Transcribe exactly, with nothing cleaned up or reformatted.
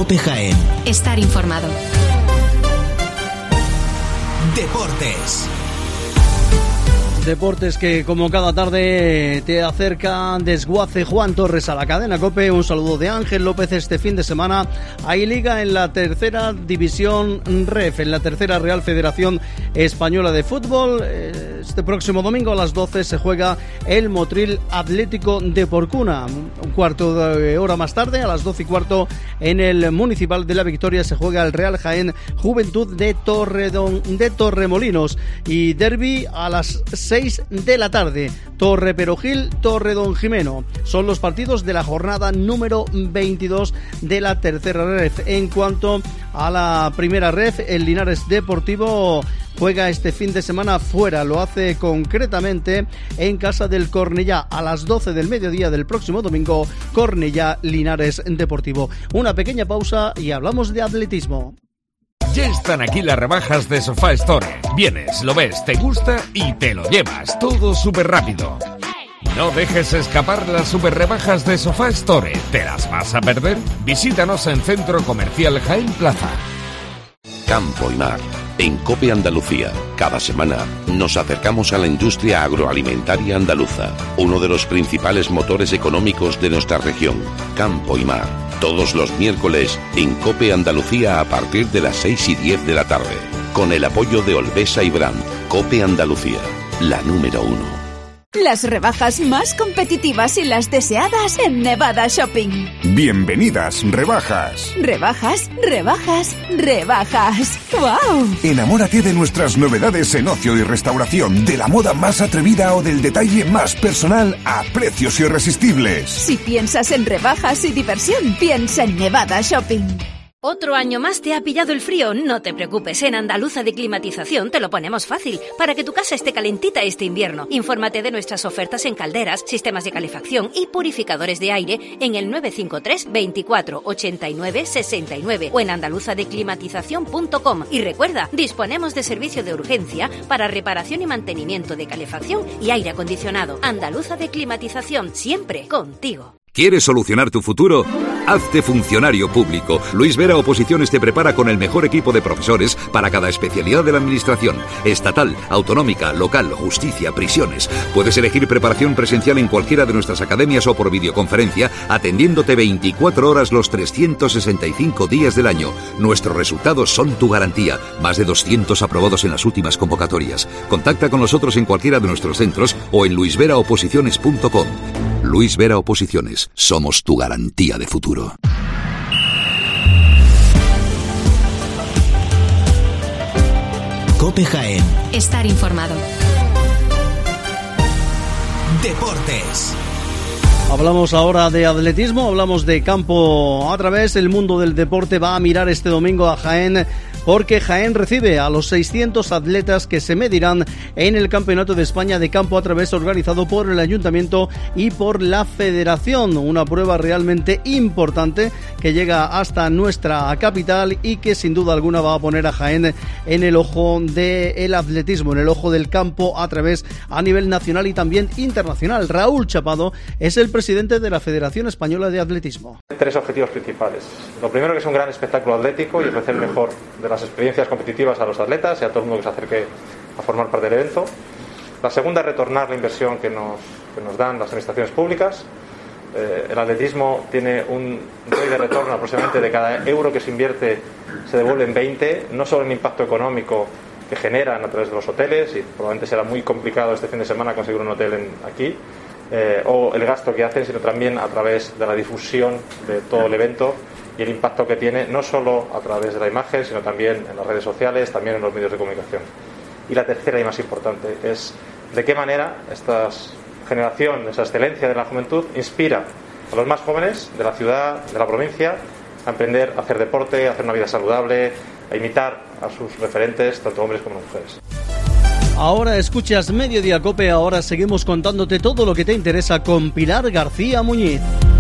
COPE Jaén. Estar informado. Deportes. Deportes que, como cada tarde, te acerca Desguace Juan Torres a la cadena COPE. Un saludo de Ángel López. Este fin de semana hay liga en la tercera división R E F, en la tercera Real Federación Española de Fútbol. Este próximo domingo a las doce se juega el Motril Atlético de Porcuna. Un cuarto de hora más tarde, a las doce y cuarto, en el Municipal de la Victoria se juega el Real Jaén Juventud de Torredon, de Torremolinos. Y derbi a las seis de la tarde, Torre Perogil, Torredonjimeno. Son los partidos de la jornada número veintidós de la tercera R E F. En cuanto a la primera R E F, el Linares Deportivo juega este fin de semana fuera. Lo hace concretamente en casa del Cornellá a las doce del mediodía del próximo domingo. Cornellá Linares Deportivo. Una pequeña pausa y hablamos de atletismo. Ya están aquí las rebajas de Sofá Store. Vienes, lo ves, te gusta y te lo llevas. Todo súper rápido. No dejes escapar las super rebajas de Sofá Store. ¿Te las vas a perder? Visítanos en Centro Comercial Jaén Plaza. Campo y Mar. En COPE Andalucía, cada semana nos acercamos a la industria agroalimentaria andaluza, uno de los principales motores económicos de nuestra región. Campo y Mar, todos los miércoles en COPE Andalucía a partir de las seis y diez de la tarde, con el apoyo de Olvesa y Brand. COPE Andalucía, la número uno. Las rebajas más competitivas y las deseadas en Nevada Shopping. Bienvenidas, rebajas. Rebajas, rebajas, rebajas. ¡Wow! Enamórate de nuestras novedades en ocio y restauración, de la moda más atrevida o del detalle más personal a precios irresistibles. Si piensas en rebajas y diversión, piensa en Nevada Shopping. ¿Otro año más te ha pillado el frío? No te preocupes, en Andaluza de Climatización te lo ponemos fácil, para que tu casa esté calentita este invierno. Infórmate de nuestras ofertas en calderas, sistemas de calefacción y purificadores de aire en el nueve cinco tres, veinticuatro, ochenta y nueve, sesenta y nueve o en andaluza de climatización punto com. Y recuerda, disponemos de servicio de urgencia para reparación y mantenimiento de calefacción y aire acondicionado. Andaluza de Climatización, siempre contigo. ¿Quieres solucionar tu futuro? Hazte funcionario público. Luis Vera Oposiciones te prepara con el mejor equipo de profesores para cada especialidad de la administración. Estatal, autonómica, local, justicia, prisiones. Puedes elegir preparación presencial en cualquiera de nuestras academias o por videoconferencia, atendiéndote veinticuatro horas los trescientos sesenta y cinco días del año. Nuestros resultados son tu garantía. Más de doscientos aprobados en las últimas convocatorias. Contacta con nosotros en cualquiera de nuestros centros o en luis vera oposiciones punto com. Luis Vera Oposiciones. Somos tu garantía de futuro. COPE Jaén. Estar informado. Deportes. Hablamos ahora de atletismo, hablamos de campo a través. El mundo del deporte va a mirar este domingo a Jaén, porque Jaén recibe a los seiscientos atletas que se medirán en el Campeonato de España de Campo a través, organizado por el Ayuntamiento y por la Federación. Una prueba realmente importante que llega hasta nuestra capital y que sin duda alguna va a poner a Jaén en el ojo del atletismo, en el ojo del campo a través a nivel nacional y también internacional. Raúl Chapado es el presidente de la Federación Española de Atletismo. Tres objetivos principales. Lo primero, que es un gran espectáculo atlético y ofrecer el mejor de las experiencias competitivas a los atletas y a todo el mundo que se acerque a formar parte del evento. La segunda, retornar la inversión que nos, que nos dan las administraciones públicas. Eh, el atletismo tiene un rate de retorno aproximadamente de cada euro que se invierte, se devuelven veinte, no solo en impacto económico que generan a través de los hoteles, y probablemente será muy complicado este fin de semana conseguir un hotel en, aquí, eh, o el gasto que hacen, sino también a través de la difusión de todo el evento y el impacto que tiene, no solo a través de la imagen, sino también en las redes sociales, también en los medios de comunicación. Y la tercera y más importante es de qué manera esta generación, esa excelencia de la juventud, inspira a los más jóvenes de la ciudad, de la provincia, a emprender, a hacer deporte, a hacer una vida saludable, a imitar a sus referentes, tanto hombres como mujeres. Ahora escuchas Mediodía COPE, ahora seguimos contándote todo lo que te interesa con Pilar García Muñiz.